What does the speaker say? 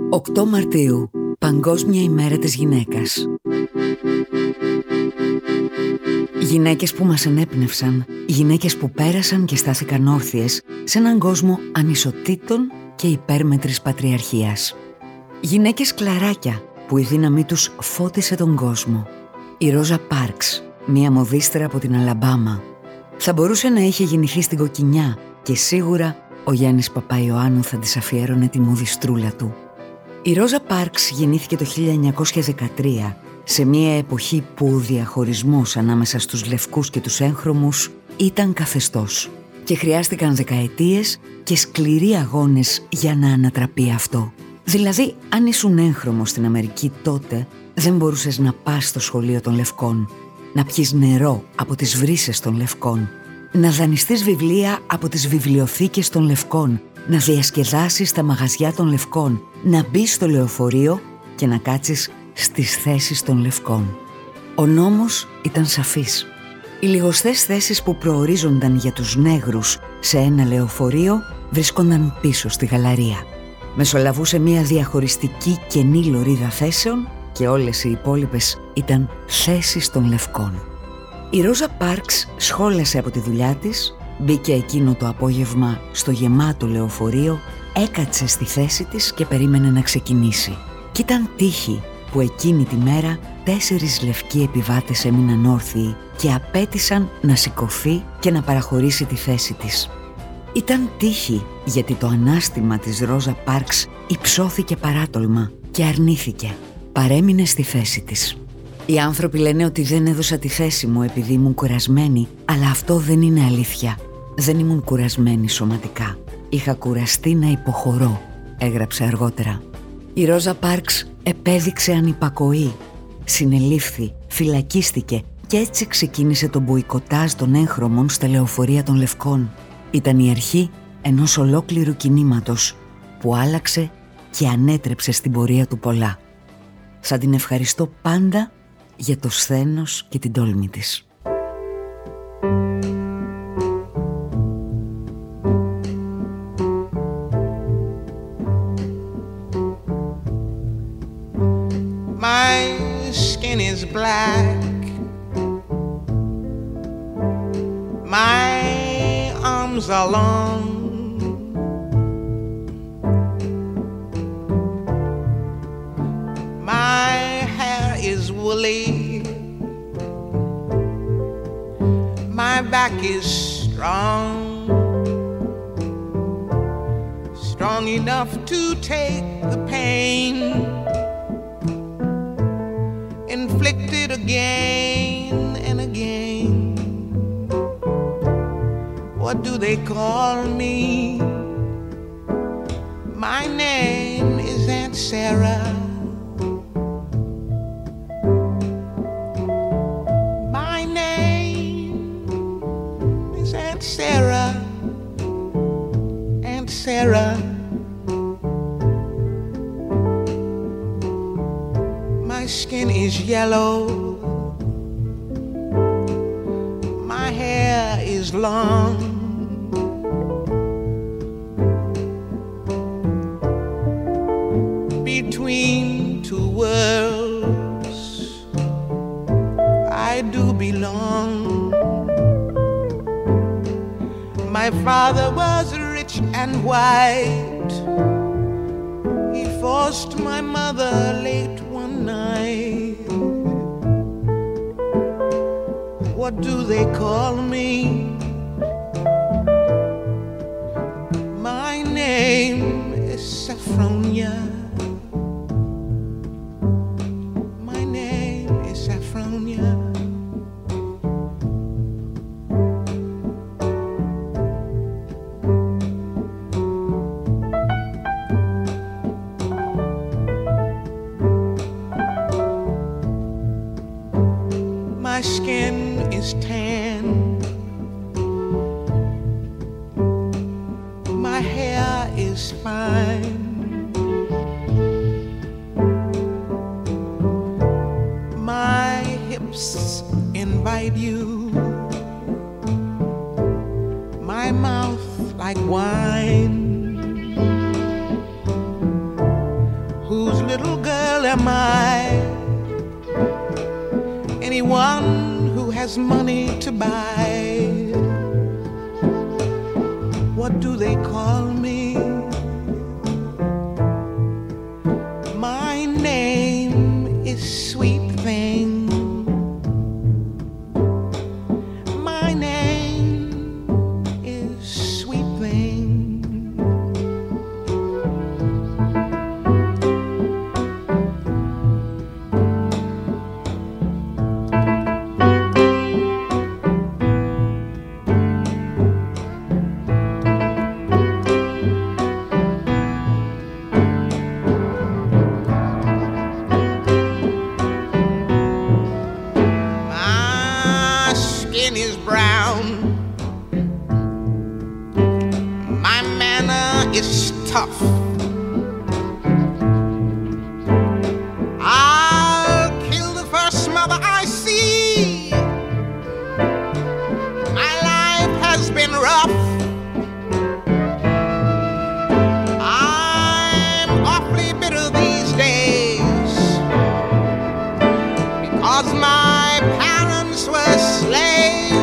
8 Μαρτίου, Παγκόσμια ημέρα της γυναίκας. Γυναίκες που μας ενέπνευσαν, γυναίκες που πέρασαν και στάθηκαν όρθιες σε έναν κόσμο ανισοτήτων και υπέρμετρης πατριαρχίας. Γυναίκες κλαράκια που η δύναμή τους φώτισε τον κόσμο. Η Ρόζα Πάρξ, μία μοδίστρα από την Αλαμπάμα. Θα μπορούσε να είχε γεννηθεί στην Κοκκινιά και σίγουρα ο Γιάννης Παπαϊωάννου θα της αφιέρωνε τη μοδιστρούλα του. Η Ρόζα Πάρξ γεννήθηκε το 1913 σε μια εποχή που ο διαχωρισμός ανάμεσα στους λευκούς και τους έγχρωμους ήταν καθεστώς και χρειάστηκαν δεκαετίες και σκληροί αγώνες για να ανατραπεί αυτό. Δηλαδή, αν ήσουν έγχρωμος στην Αμερική τότε, δεν μπορούσες να πας στο σχολείο των λευκών, να πιεις νερό από τις βρύσες των λευκών, να δανειστείς βιβλία από τις βιβλιοθήκες των λευκών, να διασκεδάσεις τα μαγαζιά των λευκών, να μπεις στο λεωφορείο και να κάτσεις στις θέσεις των λευκών. Ο νόμος ήταν σαφής. Οι λιγοστές θέσεις που προορίζονταν για τους νέγρους σε ένα λεωφορείο βρίσκονταν πίσω στη γαλαρία. Μεσολαβούσε μια διαχωριστική κενή λωρίδα θέσεων και όλες οι υπόλοιπες ήταν θέσεις των λευκών. Η Ρόζα Πάρξ σχόλασε από τη δουλειά της, μπήκε εκείνο το απόγευμα στο γεμάτο λεωφορείο, έκατσε στη θέση της και περίμενε να ξεκινήσει. Κι ήταν τύχη που εκείνη τη μέρα 4 λευκοί επιβάτες έμειναν όρθιοι και απέτησαν να σηκωθεί και να παραχωρήσει τη θέση της. Ήταν τύχη γιατί το ανάστημα της Ρόζα Πάρξ υψώθηκε παράτολμα και αρνήθηκε. Παρέμεινε στη θέση της. Οι άνθρωποι λένε ότι δεν έδωσα τη θέση μου επειδή ήμουν κουρασμένη, αλλά αυτό δεν είναι αλήθεια. Δεν ήμουν κουρασμένη σωματικά. Είχα κουραστεί να υποχωρώ, έγραψε αργότερα. Η Ρόζα Πάρξ επέδειξε ανυπακοή. Συνελήφθη, φυλακίστηκε και έτσι ξεκίνησε το μποϊκοτάζ των έγχρωμων στα λεωφορεία των λευκών. Ήταν η αρχή ενός ολόκληρου κινήματος που άλλαξε και ανέτρεψε στην πορεία του πολλά. Θα την ευχαριστώ πάντα για το σθένος και την τόλμη της. My skin is black. My arms are long. My hair is woolly. My back is strong. Strong enough to take the pain inflicted again and again. What do they call me? My name is Aunt Sarah. My name is Aunt Sarah. Aunt Sarah. My skin is yellow. My hair is long. Between two worlds I do belong. My father was rich and white. He forced my mother late one night. What do they call me? My name is Saffronia. My name is Saffronia. My skin is tan. My hair is fine. My hips invite you. My mouth like wine. little girl am I. Anyone who has money to buy. What do they call me? My name is Sweet Thing. My name is Sweet Thing. Is brown. My manner is tough. I'll kill the first mother I see. My life has been rough. I'm awfully bitter these days because my parents were slaves.